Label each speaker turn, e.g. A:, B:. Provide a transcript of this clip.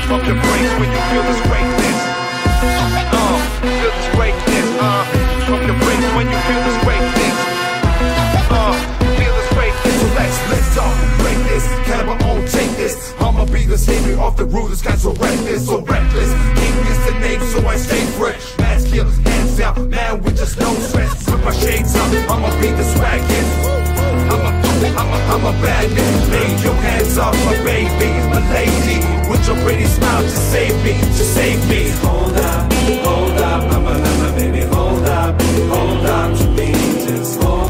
A: Pump your brakes when you feel this greatness. Feel this greatness. Pump your brakes when you feel this greatness. Feel this greatness.
B: So let's all break this. Can I own take this? I'ma be the savior of the rulers, got so reckless, so reckless. King is the name, so I stay fresh. Mass kills, hands down, man with just no stress. With my shades up, I'ma be the swaggest. I'm a bad man. Lay your hands off my baby, my lady. With your pretty smile, just save me, just save me. Hold up, I'm a baby. Hold up to me, just hold